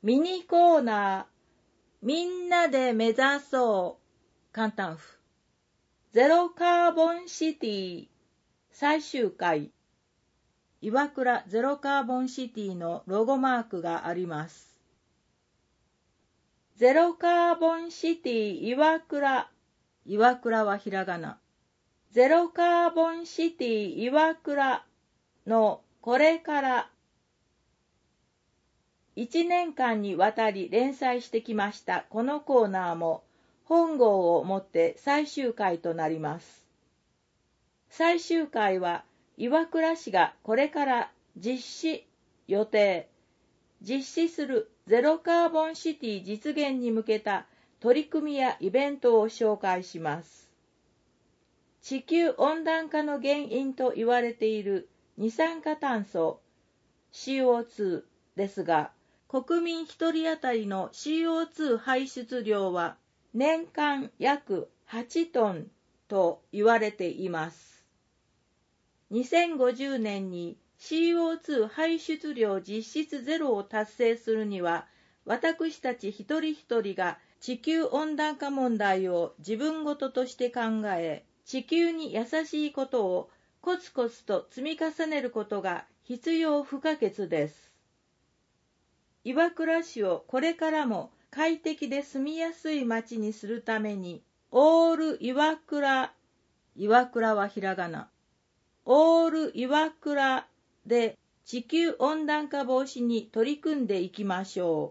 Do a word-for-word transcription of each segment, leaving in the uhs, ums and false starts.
ミニコーナー、みんなで目指そう、簡単譜。ゼロカーボンシティ、最終回。岩倉ゼロカーボンシティのロゴマークがあります。ゼロカーボンシティ岩倉、岩倉はひらがな。ゼロカーボンシティ岩倉のこれからいちねんかんにわたり連載してきましたこのコーナーも本号をもって最終回となります。最終回は岩倉市がこれから実施予定、実施するゼロカーボンシティ実現に向けた取り組みやイベントを紹介します。地球温暖化の原因と言われている二酸化炭素 シーオーツー ですが、国民ひとり当たりの シーオーツー 排出量は年間約はちトンと言われています。にせんごじゅうねんに シーオーツー 排出量実質ゼロを達成するには、私たち一人一人が地球温暖化問題を自分ごととして考え、地球に優しいことをコツコツと積み重ねることが必要不可欠です。岩倉市をこれからも快適で住みやすい町にするために、オール岩倉、岩倉はひらがな、オール岩倉で地球温暖化防止に取り組んでいきましょ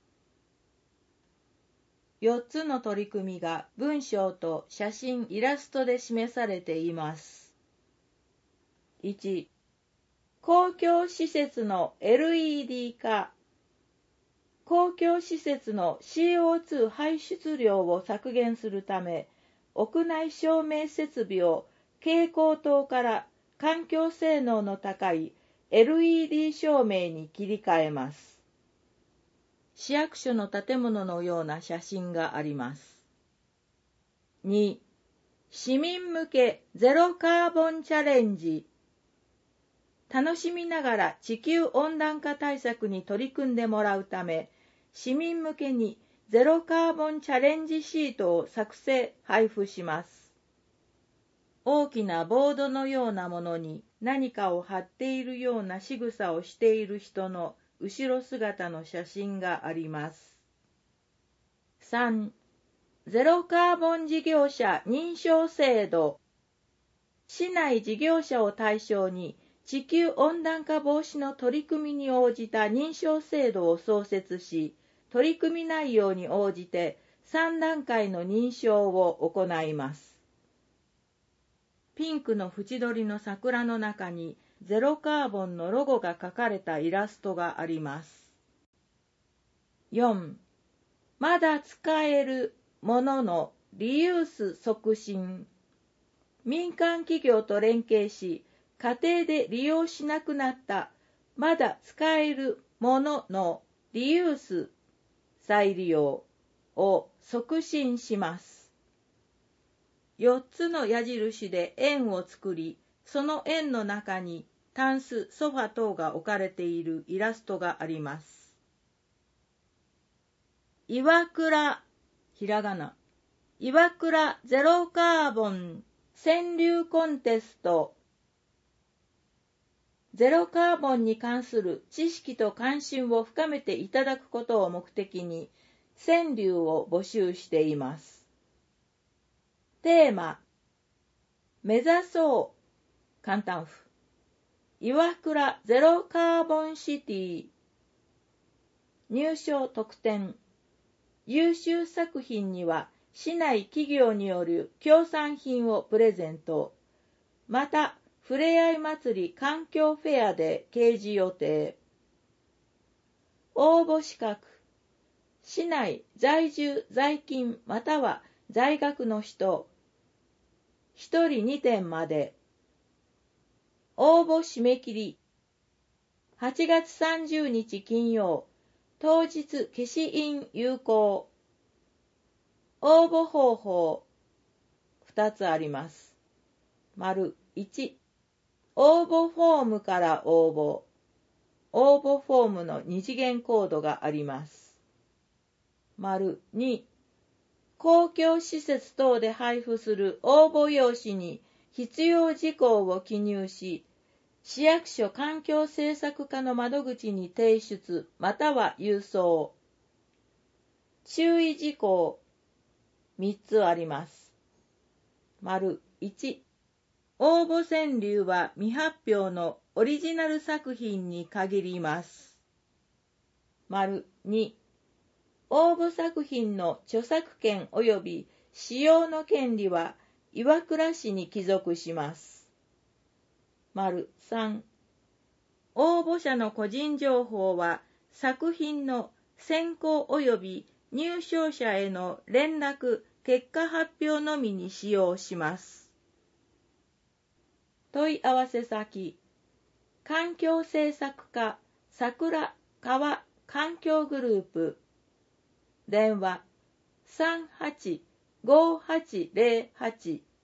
う。よっつの取り組みが文章と写真、イラストで示されています。いち、公共施設の エルイーディー 化。公共施設の シーオーツー 排出量を削減するため、屋内照明設備を蛍光灯から環境性能の高い エルイーディー 照明に切り替えます。市役所の建物のような写真があります。に、市民向けゼロカーボンチャレンジ。楽しみながら地球温暖化対策に取り組んでもらうため、市民向けにゼロカーボンチャレンジシートを作成・配布します。大きなボードのようなものに何かを貼っているような仕草をしている人の後ろ姿の写真があります。さん、ゼロカーボン事業者認証制度。市内事業者を対象に地球温暖化防止の取り組みに応じた認証制度を創設し、取り組み内容に応じてさんだんかいの認証を行います。ピンクの縁取りの桜の中にゼロカーボンのロゴが描かれたイラストがあります。よん、まだ使えるもののリユース促進。民間企業と連携し、家庭で利用しなくなったまだ使えるもののリユース再利用を促進します。よっつの矢印で円を作り、その円の中にタンス、ソファ等が置かれているイラストがあります。岩倉、ひらがな、岩倉ゼロカーボン川柳コンテスト。ゼロカーボンに関する知識と関心を深めていただくことを目的に、川柳を募集しています。テーマ、目指そう、簡単譜。岩倉ゼロカーボンシティ。入賞特典。優秀作品には、市内企業による協賛品をプレゼント。また、ふれあい祭り環境フェアで掲示予定。応募資格。市内在住在勤または在学の人。ひとりにてんまで。応募締め切り。はちがつさんじゅうにち金曜。当日消印有効。応募方法。ふたつあります。丸いち。応募フォームから応募。応募フォームの二次元コードがあります。 丸に、公共施設等で配布する応募用紙に必要事項を記入し、市役所環境政策課の窓口に提出または郵送。注意事項みっつあります。丸いち、応募川柳は未発表のオリジナル作品に限ります。丸に、応募作品の著作権及び使用の権利は岩倉市に帰属します。丸さん、応募者の個人情報は作品の選考及び入賞者への連絡、結果発表のみに使用します。問い合わせ先、環境政策課桜川環境グループ、電話 さんはちごはちゼロはち